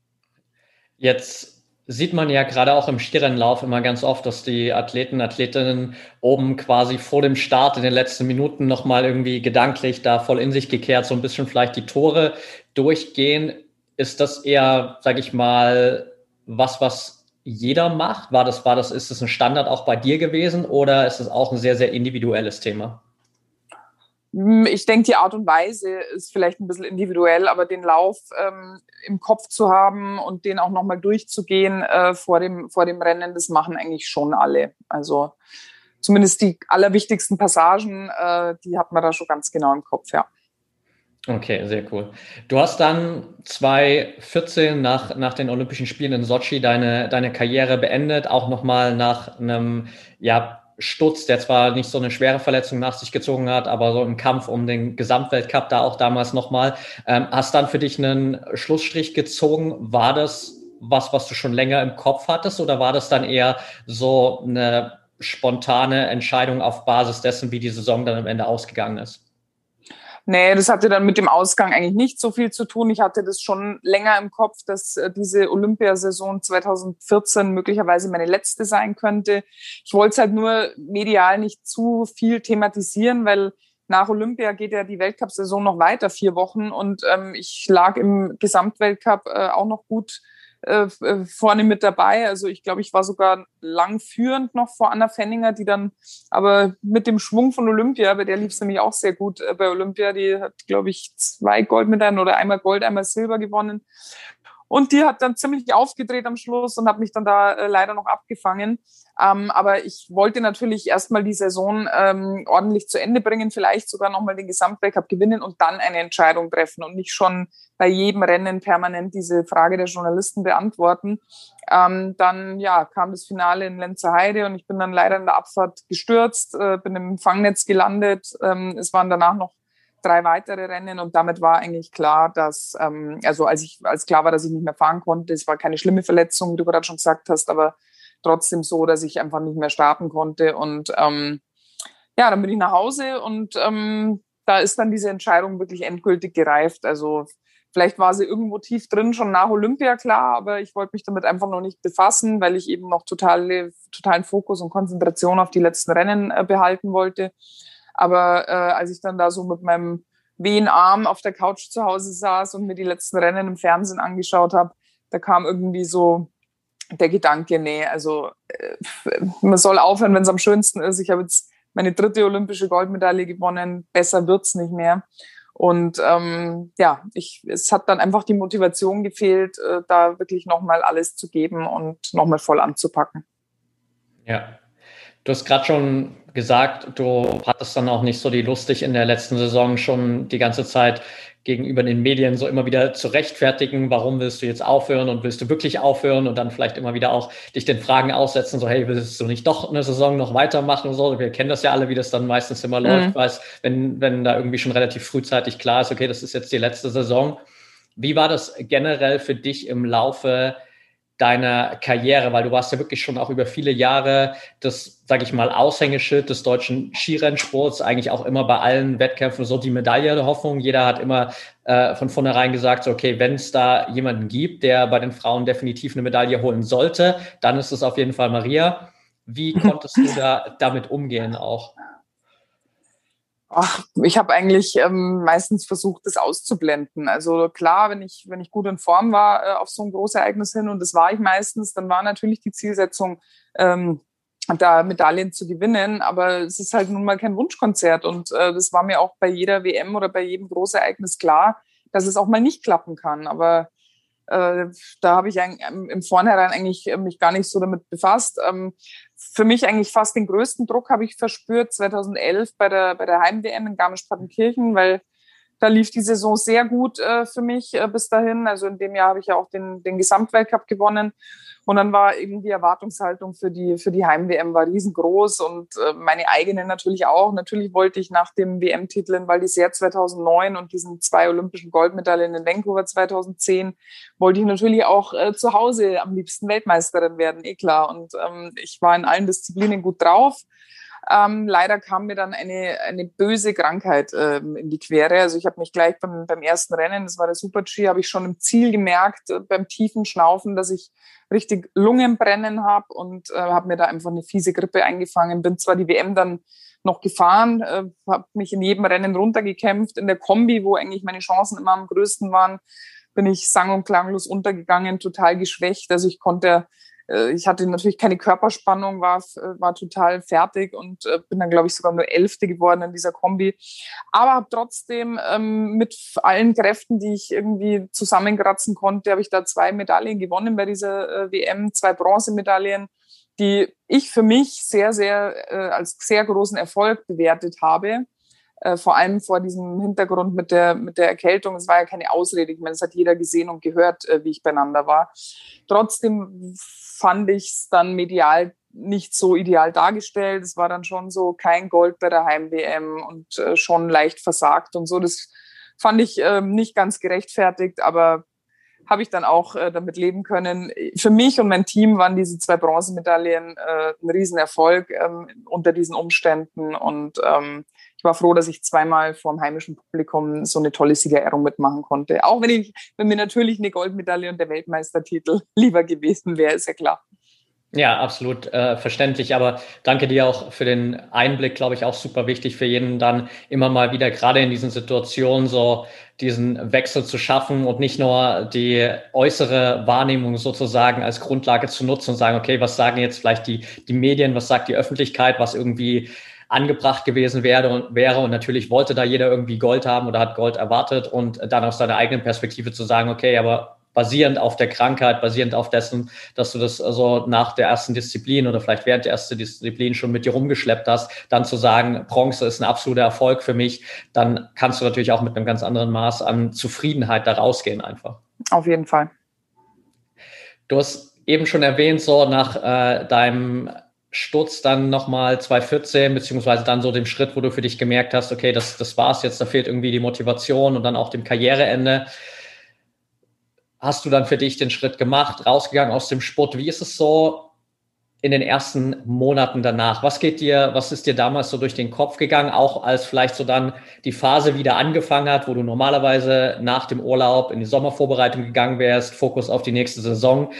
[SPEAKER 2] Jetzt sieht man ja gerade auch im Skirennlauf immer ganz oft, dass die Athleten, Athletinnen oben quasi vor dem Start in den letzten Minuten nochmal irgendwie gedanklich da voll in sich gekehrt, so ein bisschen vielleicht die Tore durchgehen. Ist das eher, sag ich mal, was, was jeder macht? War das, war das, ist das ein Standard auch bei dir gewesen oder ist es auch ein sehr, sehr individuelles Thema?
[SPEAKER 1] Ich denke, die Art und Weise ist vielleicht ein bisschen individuell, aber den Lauf ähm, im Kopf zu haben und den auch nochmal durchzugehen äh, vor dem, vor dem Rennen, das machen eigentlich schon alle. Also zumindest die allerwichtigsten Passagen, äh, die hat man da schon ganz genau im Kopf, ja.
[SPEAKER 2] Okay, sehr cool. Du hast dann zwanzig vierzehn nach, nach den Olympischen Spielen in Sochi deine, deine Karriere beendet, auch nochmal nach einem, ja, Sturz, der zwar nicht so eine schwere Verletzung nach sich gezogen hat, aber so im Kampf um den Gesamtweltcup da auch damals nochmal. Ähm, hast dann für dich einen Schlussstrich gezogen. War das was, was du schon länger im Kopf hattest oder war das dann eher so eine spontane Entscheidung auf Basis dessen, wie die Saison dann am Ende ausgegangen ist?
[SPEAKER 1] Nee, das hatte dann mit dem Ausgang eigentlich nicht so viel zu tun. Ich hatte das schon länger im Kopf, dass äh, diese Olympiasaison zwanzig vierzehn möglicherweise meine letzte sein könnte. Ich wollte es halt nur medial nicht zu viel thematisieren, weil nach Olympia geht ja die Weltcup-Saison noch weiter, vier Wochen. Und ähm, ich lag im Gesamtweltcup äh, auch noch gut äh, vorne mit dabei. Also ich glaube, ich war sogar lang führend noch vor Anna Fenninger, die dann aber mit dem Schwung von Olympia, bei der lief es nämlich auch sehr gut äh, bei Olympia, die hat, glaube ich, zwei Goldmedaillen oder einmal Gold, einmal Silber gewonnen. Und die hat dann ziemlich aufgedreht am Schluss und hat mich dann da äh, leider noch abgefangen. Ähm, aber ich wollte natürlich erstmal die Saison ähm, ordentlich zu Ende bringen, vielleicht sogar nochmal den Gesamtweltcup gewinnen und dann eine Entscheidung treffen und nicht schon bei jedem Rennen permanent diese Frage der Journalisten beantworten. Ähm, dann ja kam das Finale in Lenzerheide und ich bin dann leider in der Abfahrt gestürzt, äh, bin im Fangnetz gelandet. Ähm, es waren danach noch drei weitere Rennen und damit war eigentlich klar, dass, ähm, also als ich, als klar war, dass ich nicht mehr fahren konnte, es war keine schlimme Verletzung, wie du gerade schon gesagt hast, aber trotzdem so, dass ich einfach nicht mehr starten konnte und ähm, ja, dann bin ich nach Hause und ähm, da ist dann diese Entscheidung wirklich endgültig gereift. Also vielleicht war sie irgendwo tief drin schon nach Olympia klar, aber ich wollte mich damit einfach noch nicht befassen, weil ich eben noch totale, totalen Fokus und Konzentration auf die letzten Rennen äh, behalten wollte. Aber äh, als ich dann da so mit meinem wehen Arm auf der Couch zu Hause saß und mir die letzten Rennen im Fernsehen angeschaut habe, da kam irgendwie so der Gedanke, nee, also äh, man soll aufhören, wenn es am schönsten ist. Ich habe jetzt meine dritte olympische Goldmedaille gewonnen, besser wird's nicht mehr. Und ähm, ja, ich, es hat dann einfach die Motivation gefehlt, äh, da wirklich nochmal alles zu geben und nochmal voll anzupacken.
[SPEAKER 2] Ja. Du hast gerade schon gesagt, du hattest dann auch nicht so die Lust, dich in der letzten Saison schon die ganze Zeit gegenüber den Medien so immer wieder zu rechtfertigen, warum willst du jetzt aufhören und willst du wirklich aufhören und dann vielleicht immer wieder auch dich den Fragen aussetzen, so hey, willst du nicht doch eine Saison noch weitermachen und so. Wir kennen das ja alle, wie das dann meistens immer mhm. läuft, weil wenn, wenn da irgendwie schon relativ frühzeitig klar ist, okay, das ist jetzt die letzte Saison. Wie war das generell für dich im Laufe deiner Karriere, weil du warst ja wirklich schon auch über viele Jahre das, sage ich mal, Aushängeschild des deutschen Skirennsports, eigentlich auch immer bei allen Wettkämpfen so die Medaille der Hoffnung. Jeder hat immer äh, von vornherein gesagt, so, okay, wenn es da jemanden gibt, der bei den Frauen definitiv eine Medaille holen sollte, dann ist es auf jeden Fall Maria. Wie konntest du da damit umgehen auch?
[SPEAKER 1] Ach, ich habe eigentlich ähm, meistens versucht, das auszublenden. Also klar, wenn ich wenn ich gut in Form war äh, auf so ein Großereignis hin, und das war ich meistens, dann war natürlich die Zielsetzung, ähm, da Medaillen zu gewinnen. Aber es ist halt nun mal kein Wunschkonzert. Und äh, das war mir auch bei jeder W M oder bei jedem Großereignis klar, dass es auch mal nicht klappen kann. Aber äh, da habe ich im Vornherein eigentlich mich gar nicht so damit befasst. Ähm, für mich eigentlich fast den größten Druck habe ich verspürt zweitausendelf bei der, bei der Heim-W M in Garmisch-Partenkirchen, weil Da lief die Saison sehr gut äh, für mich äh, bis dahin. Also in dem Jahr habe ich ja auch den, den Gesamtweltcup gewonnen. Und dann war eben die Erwartungshaltung für die, für die Heim-W M war riesengroß und äh, meine eigene natürlich auch. Natürlich wollte ich nach dem W M-Titel in Val d'Isère zweitausendneun und diesen zwei olympischen Goldmedaillen in Vancouver zweitausendzehn, wollte ich natürlich auch äh, zu Hause am liebsten Weltmeisterin werden, eh klar. Und ähm, ich war in allen Disziplinen gut drauf. Ähm, leider kam mir dann eine, eine böse Krankheit ähm, in die Quere. Also ich habe mich gleich beim, beim ersten Rennen, das war der Super-G, habe ich schon im Ziel gemerkt, äh, beim tiefen Schnaufen, dass ich richtig Lungenbrennen habe und äh, habe mir da einfach eine fiese Grippe eingefangen. Bin zwar die W M dann noch gefahren, äh, habe mich in jedem Rennen runtergekämpft. In der Kombi, wo eigentlich meine Chancen immer am größten waren, bin ich sang- und klanglos untergegangen, total geschwächt. Also ich konnte Ich hatte natürlich keine Körperspannung, war, war total fertig und bin dann, glaube ich, sogar nur Elfte geworden in dieser Kombi. Aber habe trotzdem ähm, mit allen Kräften, die ich irgendwie zusammenkratzen konnte, habe ich da zwei Medaillen gewonnen bei dieser äh, W M, zwei Bronzemedaillen, die ich für mich sehr, sehr äh, als sehr großen Erfolg bewertet habe. Äh, vor allem vor diesem Hintergrund mit der, mit der Erkältung. Es war ja keine Ausrede. Ich meine, es hat jeder gesehen und gehört, äh, wie ich beieinander war. Trotzdem fand ich es dann medial nicht so ideal dargestellt. Es war dann schon so kein Gold bei der Heim-W M und äh, schon leicht versagt und so. Das fand ich äh, nicht ganz gerechtfertigt, aber habe ich dann auch äh, damit leben können. Für mich und mein Team waren diese zwei Bronzemedaillen äh, ein Riesenerfolg ähm, unter diesen Umständen und ähm, ich war froh, dass ich zweimal vor dem heimischen Publikum so eine tolle Siegerehrung mitmachen konnte. Auch wenn ich, wenn mir natürlich eine Goldmedaille und der Weltmeistertitel lieber gewesen wäre, ist ja klar.
[SPEAKER 2] Ja, absolut äh, verständlich. Aber danke dir auch für den Einblick, glaube ich, auch super wichtig für jeden dann immer mal wieder, gerade in diesen Situationen, so diesen Wechsel zu schaffen und nicht nur die äußere Wahrnehmung sozusagen als Grundlage zu nutzen und sagen, okay, was sagen jetzt vielleicht die, die Medien, was sagt die Öffentlichkeit, was irgendwie angebracht gewesen wäre und wäre und natürlich wollte da jeder irgendwie Gold haben oder hat Gold erwartet und dann aus seiner eigenen Perspektive zu sagen, okay, aber basierend auf der Krankheit, basierend auf dessen, dass du das also nach der ersten Disziplin oder vielleicht während der ersten Disziplin schon mit dir rumgeschleppt hast, dann zu sagen, Bronze ist ein absoluter Erfolg für mich, dann kannst du natürlich auch mit einem ganz anderen Maß an Zufriedenheit da rausgehen einfach.
[SPEAKER 1] Auf jeden Fall.
[SPEAKER 2] Du hast eben schon erwähnt, so nach äh, deinem Sturz dann nochmal zwanzig vierzehn, beziehungsweise dann so dem Schritt, wo du für dich gemerkt hast, okay, das, das war's jetzt, da fehlt irgendwie die Motivation und dann auch dem Karriereende. Hast du dann für dich den Schritt gemacht, rausgegangen aus dem Sport? Wie ist es so in den ersten Monaten danach? Was geht dir, was ist dir damals so durch den Kopf gegangen, auch als vielleicht so dann die Phase wieder angefangen hat, wo du normalerweise nach dem Urlaub in die Sommervorbereitung gegangen wärst, Fokus auf die nächste Saison?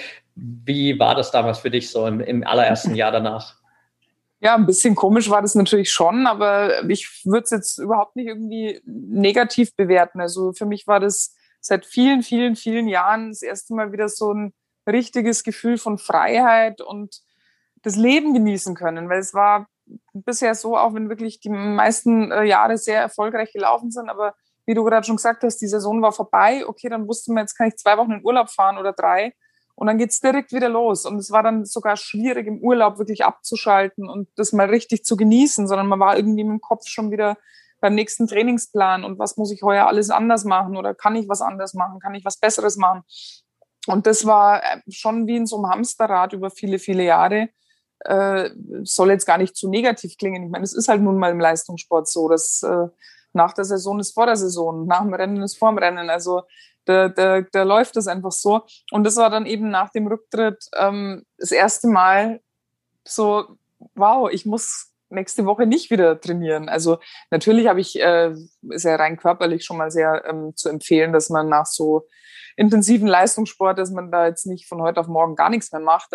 [SPEAKER 2] Wie war das damals für dich so im, im allerersten Jahr danach?
[SPEAKER 1] Ja, ein bisschen komisch war das natürlich schon, aber ich würde es jetzt überhaupt nicht irgendwie negativ bewerten. Also für mich war das seit vielen, vielen, vielen Jahren das erste Mal wieder so ein richtiges Gefühl von Freiheit und das Leben genießen können, weil es war bisher so, auch wenn wirklich die meisten äh, Jahre sehr erfolgreich gelaufen sind, aber wie du gerade schon gesagt hast, die Saison war vorbei, okay, dann wusste man, jetzt kann ich zwei Wochen in Urlaub fahren oder drei und dann geht's direkt wieder los und es war dann sogar schwierig im Urlaub wirklich abzuschalten und das mal richtig zu genießen, sondern man war irgendwie im Kopf schon wieder beim nächsten Trainingsplan und was muss ich heuer alles anders machen oder kann ich was anders machen, kann ich was Besseres machen. Und das war schon wie in so einem Hamsterrad über viele, viele Jahre. Äh, soll jetzt gar nicht zu negativ klingen. Ich meine, es ist halt nun mal im Leistungssport so, dass äh, nach der Saison ist vor der Saison, nach dem Rennen ist vor dem Rennen. Also da, da, da läuft das einfach so. Und das war dann eben nach dem Rücktritt ähm, das erste Mal so, wow, ich muss nächste Woche nicht wieder trainieren. Also natürlich habe ich, äh, ist ja rein körperlich schon mal sehr ähm, zu empfehlen, dass man nach so intensiven Leistungssport, dass man da jetzt nicht von heute auf morgen gar nichts mehr macht.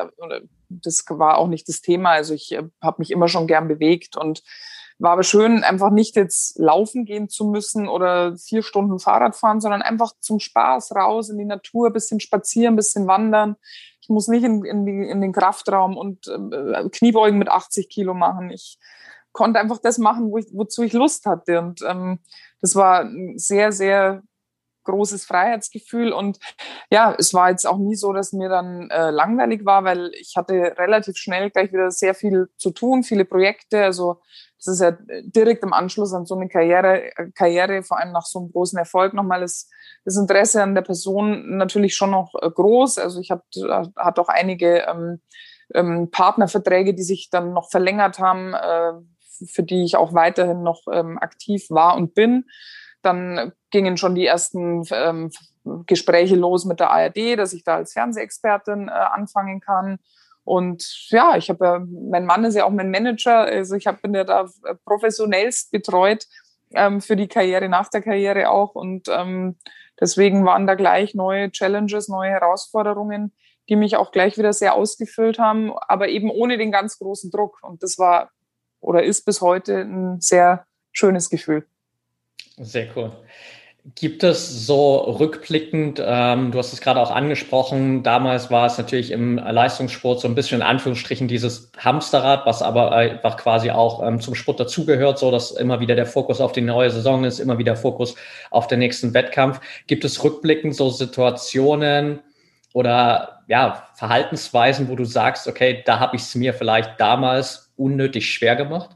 [SPEAKER 1] Das war auch nicht das Thema. Also ich äh, habe mich immer schon gern bewegt und war aber schön, einfach nicht jetzt laufen gehen zu müssen oder vier Stunden Fahrrad fahren, sondern einfach zum Spaß raus in die Natur, bisschen spazieren, bisschen wandern. Ich muss nicht in, in, die, in den Kraftraum und äh, Kniebeugen mit achtzig Kilo machen. Ich konnte einfach das machen, wo ich, wozu ich Lust hatte. Und ähm, das war ein sehr, sehr großes Freiheitsgefühl. Und ja, es war jetzt auch nie so, dass mir dann äh, langweilig war, weil ich hatte relativ schnell gleich wieder sehr viel zu tun, viele Projekte. Also es ist ja direkt im Anschluss an so eine Karriere, Karriere, vor allem nach so einem großen Erfolg nochmal, ist das Interesse an der Person natürlich schon noch groß. Also ich habe hat auch einige ähm, ähm, Partnerverträge, die sich dann noch verlängert haben, äh, für die ich auch weiterhin noch ähm, aktiv war und bin. Dann gingen schon die ersten ähm, Gespräche los mit der A R D, dass ich da als Fernsehexpertin äh, anfangen kann. Und ja, ich habe ja, mein Mann ist ja auch mein Manager, also ich hab, bin ja da professionellst betreut ähm, für die Karriere, nach der Karriere auch. Und ähm, deswegen waren da gleich neue Challenges, neue Herausforderungen, die mich auch gleich wieder sehr ausgefüllt haben, aber eben ohne den ganz großen Druck. Und das war oder ist bis heute ein sehr schönes Gefühl.
[SPEAKER 2] Sehr cool. Gibt es so rückblickend, ähm, du hast es gerade auch angesprochen, damals war es natürlich im Leistungssport so ein bisschen in Anführungsstrichen dieses Hamsterrad, was aber einfach quasi auch ähm, zum Sport dazugehört, so dass immer wieder der Fokus auf die neue Saison ist, immer wieder Fokus auf den nächsten Wettkampf. Gibt es rückblickend so Situationen oder ja Verhaltensweisen, wo du sagst, okay, da habe ich es mir vielleicht damals unnötig schwer gemacht?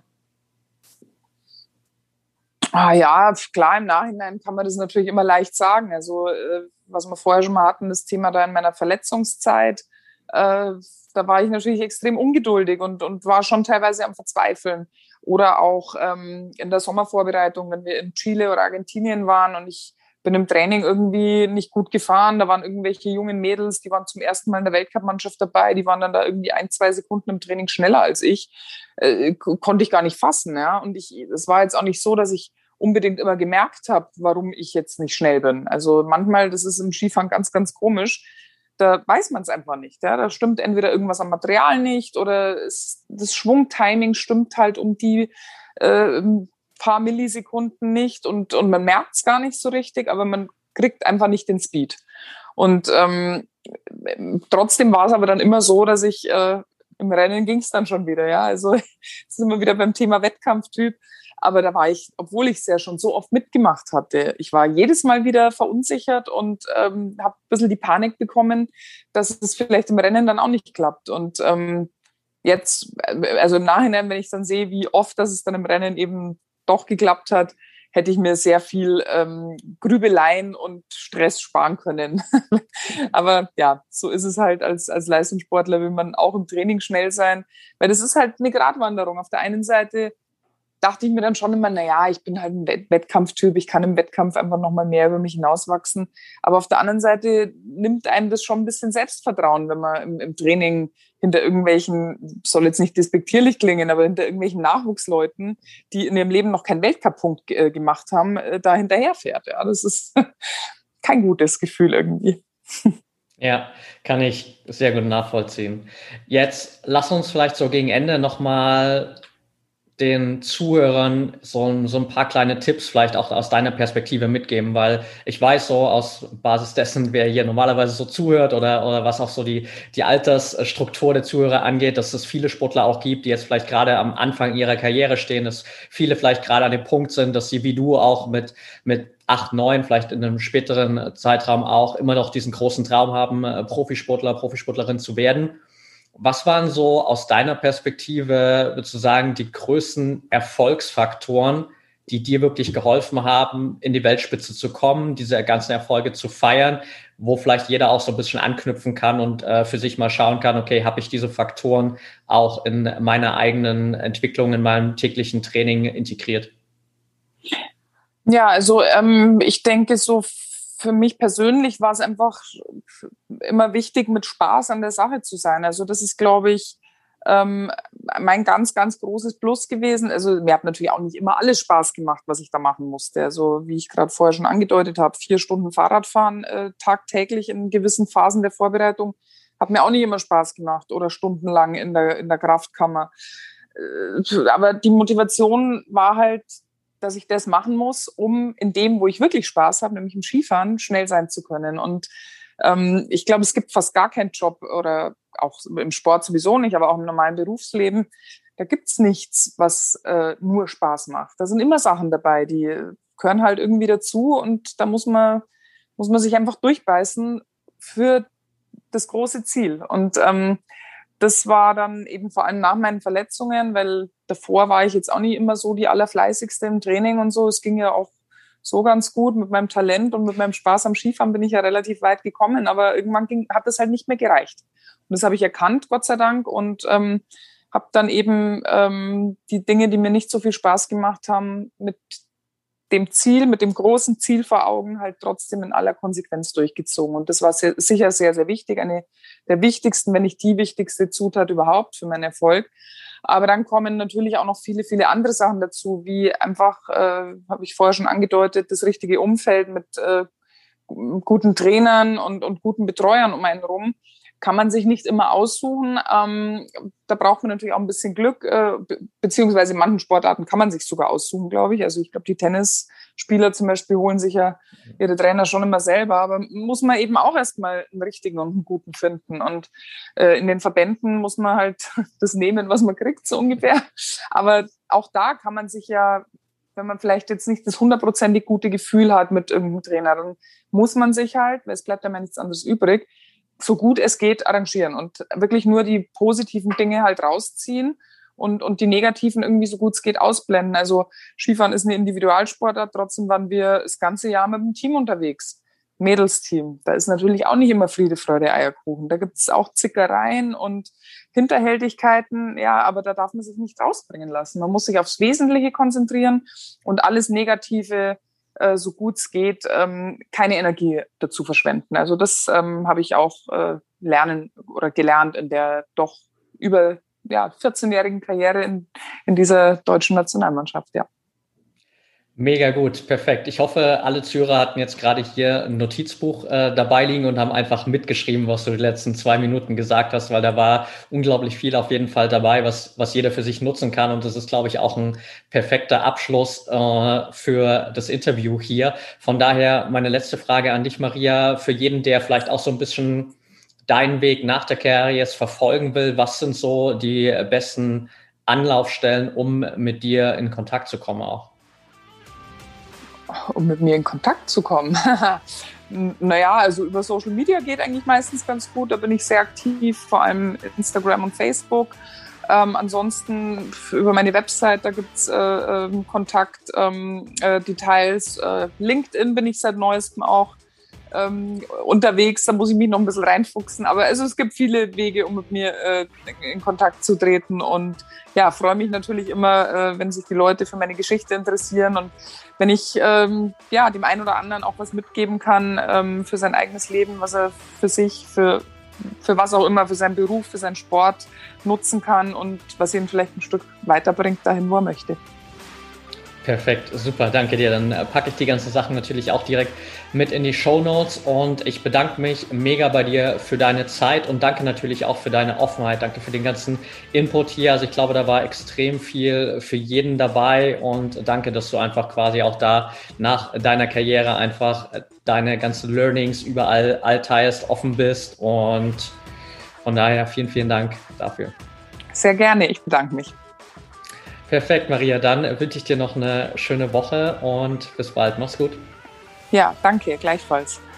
[SPEAKER 1] Ah ja, klar, im Nachhinein kann man das natürlich immer leicht sagen. Also äh, was wir vorher schon mal hatten, das Thema da in meiner Verletzungszeit, äh, da war ich natürlich extrem ungeduldig und, und war schon teilweise am Verzweifeln. Oder auch ähm, in der Sommervorbereitung, wenn wir in Chile oder Argentinien waren und ich bin im Training irgendwie nicht gut gefahren. Da waren irgendwelche jungen Mädels, die waren zum ersten Mal in der Weltcup-Mannschaft dabei, die waren dann da irgendwie ein, zwei Sekunden im Training schneller als ich. Äh, konnte ich gar nicht fassen. Ja? Und ich, es war jetzt auch nicht so, dass ich unbedingt immer gemerkt habe, warum ich jetzt nicht schnell bin. Also manchmal, das ist im Skifahren ganz, ganz komisch, da weiß man es einfach nicht. Ja? Da stimmt entweder irgendwas am Material nicht oder es, das Schwungtiming stimmt halt um die äh, paar Millisekunden nicht und, und man merkt es gar nicht so richtig, aber man kriegt einfach nicht den Speed. Und ähm, trotzdem war es aber dann immer so, dass ich äh, im Rennen ging es dann schon wieder. Ja, also sind wir wieder beim Thema Wettkampftyp. Aber da war ich, obwohl ich es ja schon so oft mitgemacht hatte, ich war jedes Mal wieder verunsichert und ähm, habe ein bisschen die Panik bekommen, dass es vielleicht im Rennen dann auch nicht klappt. Und ähm, jetzt, also im Nachhinein, wenn ich dann sehe, wie oft dass es dann im Rennen eben doch geklappt hat, hätte ich mir sehr viel ähm, Grübeleien und Stress sparen können. Aber ja, so ist es halt als, als Leistungssportler, will man auch im Training schnell sein, weil das ist halt eine Gratwanderung. Auf der einen Seite dachte ich mir dann schon immer, na ja, ich bin halt ein Wettkampftyp, ich kann im Wettkampf einfach noch mal mehr über mich hinauswachsen. Aber auf der anderen Seite nimmt einem das schon ein bisschen Selbstvertrauen, wenn man im, im Training hinter irgendwelchen, soll jetzt nicht despektierlich klingen, aber hinter irgendwelchen Nachwuchsleuten, die in ihrem Leben noch keinen Weltcup-Punkt äh, gemacht haben, äh, da hinterherfährt. Ja, das ist kein gutes Gefühl irgendwie.
[SPEAKER 2] Ja, kann ich sehr gut nachvollziehen. Jetzt lass uns vielleicht so gegen Ende nochmal den Zuhörern so, so ein paar kleine Tipps vielleicht auch aus deiner Perspektive mitgeben, weil ich weiß so aus Basis dessen, wer hier normalerweise so zuhört oder, oder was auch so die, die Altersstruktur der Zuhörer angeht, dass es viele Sportler auch gibt, die jetzt vielleicht gerade am Anfang ihrer Karriere stehen, dass viele vielleicht gerade an dem Punkt sind, dass sie wie du auch mit, mit acht, neun, vielleicht in einem späteren Zeitraum auch immer noch diesen großen Traum haben, Profisportler, Profisportlerin zu werden. Was waren so aus deiner Perspektive, würdest du sagen, die größten Erfolgsfaktoren, die dir wirklich geholfen haben, in die Weltspitze zu kommen, diese ganzen Erfolge zu feiern, wo vielleicht jeder auch so ein bisschen anknüpfen kann und äh, für sich mal schauen kann, okay, habe ich diese Faktoren auch in meiner eigenen Entwicklung, in meinem täglichen Training integriert?
[SPEAKER 1] Ja, also ähm, ich denke so, für mich persönlich war es einfach immer wichtig, mit Spaß an der Sache zu sein. Also das ist, glaube ich, ähm, mein ganz, ganz großes Plus gewesen. Also mir hat natürlich auch nicht immer alles Spaß gemacht, was ich da machen musste. Also wie ich gerade vorher schon angedeutet habe, vier Stunden Fahrradfahren äh, tagtäglich in gewissen Phasen der Vorbereitung hat mir auch nicht immer Spaß gemacht oder stundenlang in der, in der Kraftkammer. Äh, aber die Motivation war halt, dass ich das machen muss, um in dem, wo ich wirklich Spaß habe, nämlich im Skifahren, schnell sein zu können. Und ähm, ich glaube, es gibt fast gar keinen Job oder auch im Sport sowieso nicht, aber auch im normalen Berufsleben, da gibt's nichts, was äh, nur Spaß macht. Da sind immer Sachen dabei, die gehören halt irgendwie dazu und da muss man, muss man sich einfach durchbeißen für das große Ziel. Und ähm, das war dann eben vor allem nach meinen Verletzungen, weil davor war ich jetzt auch nie immer so die Allerfleißigste im Training und so. Es ging ja auch so ganz gut. Mit meinem Talent und mit meinem Spaß am Skifahren bin ich ja relativ weit gekommen, aber irgendwann ging, hat das halt nicht mehr gereicht. Und das habe ich erkannt, Gott sei Dank, und ähm, habe dann eben ähm, die Dinge, die mir nicht so viel Spaß gemacht haben, mit dem Ziel, mit dem großen Ziel vor Augen halt trotzdem in aller Konsequenz durchgezogen. Und das war sehr, sicher sehr, sehr wichtig. Eine der wichtigsten, wenn nicht die wichtigste Zutat überhaupt für meinen Erfolg. Aber dann kommen natürlich auch noch viele, viele andere Sachen dazu, wie einfach, äh, habe ich vorher schon angedeutet, das richtige Umfeld mit äh, guten Trainern und, und guten Betreuern um einen rum. Kann man sich nicht immer aussuchen. Ähm, da braucht man natürlich auch ein bisschen Glück, äh, be- beziehungsweise in manchen Sportarten kann man sich sogar aussuchen, glaube ich. Also ich glaube, die Tennisspieler zum Beispiel holen sich ja ihre Trainer schon immer selber, aber muss man eben auch erstmal einen richtigen und einen guten finden. Und äh, in den Verbänden muss man halt das nehmen, was man kriegt, so ungefähr. Aber auch da kann man sich ja, wenn man vielleicht jetzt nicht das hundertprozentig gute Gefühl hat mit irgendeinem Trainer, dann muss man sich halt, weil es bleibt ja nichts anderes übrig, so gut es geht arrangieren und wirklich nur die positiven Dinge halt rausziehen und, und die negativen irgendwie so gut es geht ausblenden. Also Skifahren ist eine Individualsportart, trotzdem waren wir das ganze Jahr mit dem Team unterwegs. Mädelsteam, da ist natürlich auch nicht immer Friede, Freude, Eierkuchen. Da gibt es auch Zickereien und Hinterhältigkeiten, ja, aber da darf man sich nicht rausbringen lassen. Man muss sich aufs Wesentliche konzentrieren und alles Negative, so gut es geht, ähm, keine Energie dazu verschwenden. Also das ähm, habe ich auch äh, lernen oder gelernt in der doch über ja, vierzehnjährigen Karriere in, in dieser deutschen Nationalmannschaft, ja.
[SPEAKER 2] Mega gut, perfekt. Ich hoffe, alle Zuhörer hatten jetzt gerade hier ein Notizbuch äh, dabei liegen und haben einfach mitgeschrieben, was du die letzten zwei Minuten gesagt hast, weil da war unglaublich viel auf jeden Fall dabei, was, was jeder für sich nutzen kann. Und das ist, glaube ich, auch ein perfekter Abschluss äh, für das Interview hier. Von daher meine letzte Frage an dich, Maria, für jeden, der vielleicht auch so ein bisschen deinen Weg nach der Karriere jetzt verfolgen will. Was sind so die besten Anlaufstellen, um mit dir in Kontakt zu kommen auch?
[SPEAKER 1] Um mit mir in Kontakt zu kommen. Naja, also über Social Media geht eigentlich meistens ganz gut. Da bin ich sehr aktiv, vor allem Instagram und Facebook. Ähm, ansonsten über meine Website, da gibt's äh, äh, Kontakt, ähm, äh, Details. Äh, LinkedIn bin ich seit neuestem auch ähm, unterwegs. Da muss ich mich noch ein bisschen reinfuchsen. Aber also es gibt viele Wege, um mit mir äh, in Kontakt zu treten. Und ja, freue mich natürlich immer, äh, wenn sich die Leute für meine Geschichte interessieren und wenn ich ähm, ja dem einen oder anderen auch was mitgeben kann ähm, für sein eigenes Leben, was er für sich, für, für was auch immer, für seinen Beruf, für seinen Sport nutzen kann und was ihn vielleicht ein Stück weiterbringt dahin, wo er möchte.
[SPEAKER 2] Perfekt, super, danke dir. Dann packe ich die ganzen Sachen natürlich auch direkt mit in die Shownotes und ich bedanke mich mega bei dir für deine Zeit und danke natürlich auch für deine Offenheit. Danke für den ganzen Input hier. Also ich glaube, da war extrem viel für jeden dabei und danke, dass du einfach quasi auch da nach deiner Karriere einfach deine ganzen Learnings überall all teilst, offen bist und von daher vielen, vielen Dank dafür.
[SPEAKER 1] Sehr gerne, ich bedanke mich.
[SPEAKER 2] Perfekt, Maria. Dann wünsche ich dir noch eine schöne Woche und bis bald. Mach's gut.
[SPEAKER 1] Ja, danke, gleichfalls.